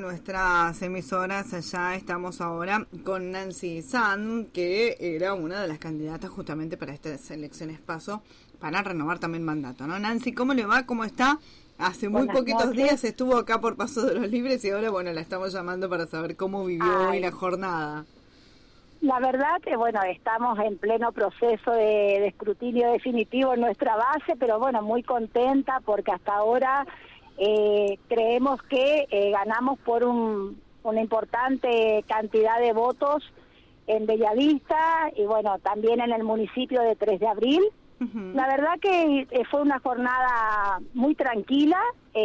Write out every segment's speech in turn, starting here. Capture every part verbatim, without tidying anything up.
nuestras emisoras. Allá estamos ahora con Nancy San, que era una de las candidatas justamente para estas elecciones PASO, para renovar también mandato, ¿no? Nancy, ¿cómo le va? ¿Cómo está? Hace muy Buenas poquitos noches. días estuvo acá por Paso de los Libres y ahora, bueno, la estamos llamando para saber cómo vivió Ay. hoy la jornada. La verdad que, bueno, estamos en pleno proceso de, de escrutinio definitivo en nuestra base, pero bueno, muy contenta porque hasta ahora eh, creemos que eh, ganamos por un, una importante cantidad de votos en Bellavista y bueno, también en el municipio de tres de abril. Uh-huh. La verdad que eh, fue una jornada muy tranquila,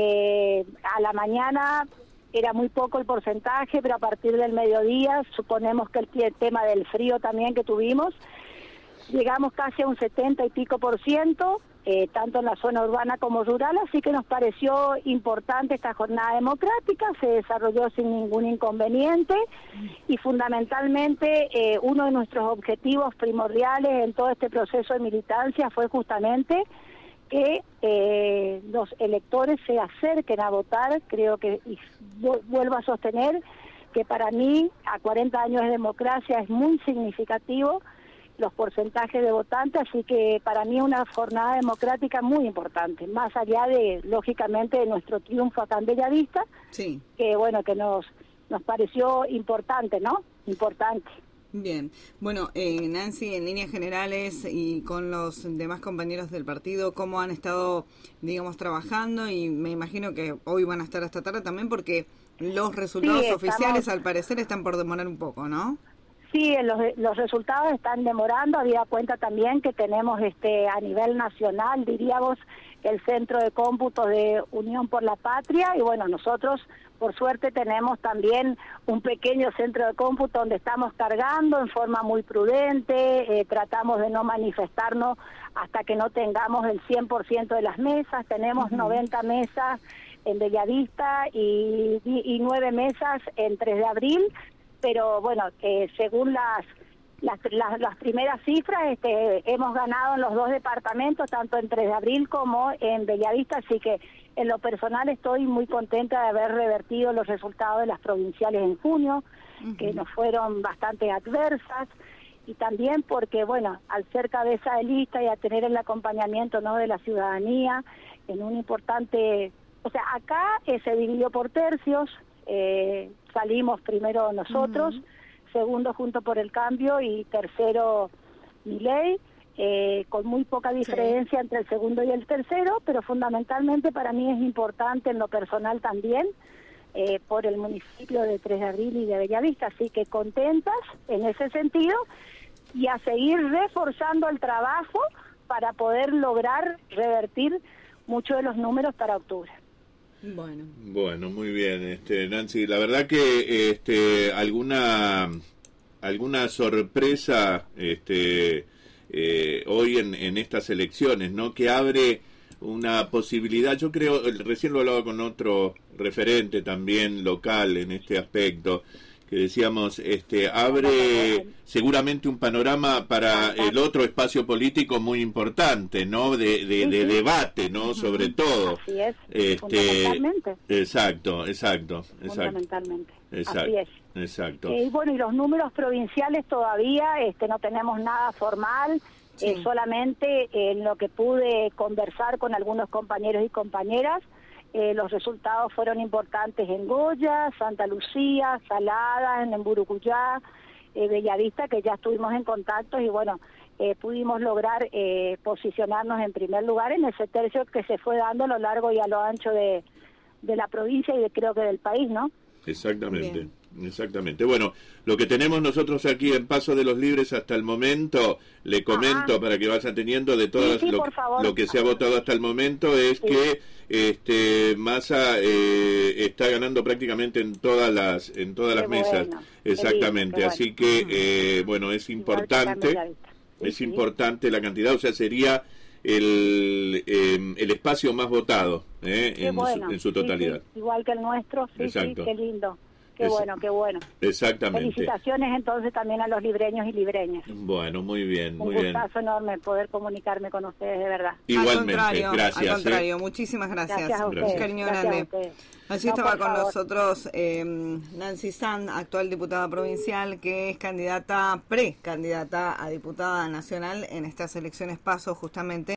eh, a la mañana era muy poco el porcentaje, pero a partir del mediodía, suponemos que el, el tema del frío también que tuvimos, llegamos casi a un setenta y pico por ciento, eh, tanto en la zona urbana como rural, así que nos pareció importante esta jornada democrática, se desarrolló sin ningún inconveniente y fundamentalmente eh, uno de nuestros objetivos primordiales en todo este proceso de militancia fue justamente que eh, los electores se acerquen a votar. Creo que, y vuelvo a sostener, que para mí, a cuarenta años de democracia, es muy significativo los porcentajes de votantes, así que para mí una jornada democrática muy importante, más allá de, lógicamente, de nuestro triunfo acá en Bellavista, sí. que bueno, que nos, nos pareció importante, ¿no? Importante. Bien, bueno, eh, Nancy, en líneas generales y con los demás compañeros del partido, ¿cómo han estado, digamos, trabajando? Y me imagino que hoy van a estar hasta tarde también porque los resultados sí, oficiales estamos... al parecer están por demorar un poco, ¿no? Sí, los, los resultados están demorando, había cuenta también que tenemos este a nivel nacional, diríamos, el Centro de Cómputo de Unión por la Patria, y bueno, nosotros por suerte tenemos también un pequeño centro de cómputo donde estamos cargando en forma muy prudente, eh, tratamos de no manifestarnos hasta que no tengamos el cien por ciento de las mesas, tenemos uh-huh. noventa mesas en Bellavista y, y, y nueve mesas en tres de abril, pero bueno, eh, según las, las las las primeras cifras, este, hemos ganado en los dos departamentos, tanto en tres de abril como en Bellavista, así que en lo personal estoy muy contenta de haber revertido los resultados de las provinciales en junio, uh-huh. que nos fueron bastante adversas, y también porque, bueno, al ser cabeza de lista y a tener el acompañamiento, ¿no?, de la ciudadanía, en un importante... O sea, acá eh, se dividió por tercios, eh, salimos primero nosotros, uh-huh. segundo Junto por el Cambio y tercero Milei, eh, con muy poca diferencia sí. entre el segundo y el tercero, pero fundamentalmente para mí es importante en lo personal también, eh, por el municipio de tres de abril y de Bellavista, así que contentas en ese sentido y a seguir reforzando el trabajo para poder lograr revertir muchos de los números para octubre. Bueno, bueno, muy bien, este, Nancy. La verdad que este, alguna alguna sorpresa este, eh, hoy en, en estas elecciones, ¿no? Que abre una posibilidad. Yo creo, recién lo hablaba con otro referente también local en este aspecto, que decíamos, este, abre seguramente un panorama para el otro espacio político muy importante, ¿no? De, de, de debate, ¿no? Sobre todo. Así es, este, fundamentalmente. Exacto, exacto, exacto. Fundamentalmente, exacto, así es. Exacto. Eh, y bueno, y los números provinciales todavía este, no tenemos nada formal, sí. eh, solamente en lo que pude conversar con algunos compañeros y compañeras. Eh, los resultados fueron importantes en Goya, Santa Lucía, Salada, en Emburucuyá, eh, Bellavista, que ya estuvimos en contacto y bueno, eh, pudimos lograr eh, posicionarnos en primer lugar en ese tercio que se fue dando a lo largo y a lo ancho de, de la provincia y de, creo que del país, ¿no? Exactamente. Bien. Exactamente. Bueno, lo que tenemos nosotros aquí en Paso de los Libres hasta el momento, le comento Ajá. para que vaya teniendo de todas sí, sí, lo, lo que se ha votado hasta el momento, es sí. que este Massa eh, está ganando prácticamente en todas las en todas qué las mesas. Bueno, Exactamente. Lindo, Así que eh, bueno, es importante, sí, es sí. importante la cantidad, o sea, sería el eh, el espacio más votado eh, en, bueno. su, en su totalidad. Sí, sí. Igual que el nuestro, sí, Exacto. sí, qué lindo. Qué es, bueno, qué bueno. Exactamente. Felicitaciones entonces también a los libreños y libreñas. Bueno, muy bien, muy Un bien. Un gustazo enorme poder comunicarme con ustedes, de verdad. Igualmente, al contrario, gracias. Al contrario, eh. muchísimas gracias. Gracias a ustedes. Cariño gracias grande. A ustedes. Allí No, estaba por con favor. nosotros eh, Nancy Sand, actual diputada provincial, que es candidata, precandidata a diputada nacional en estas elecciones PASO justamente.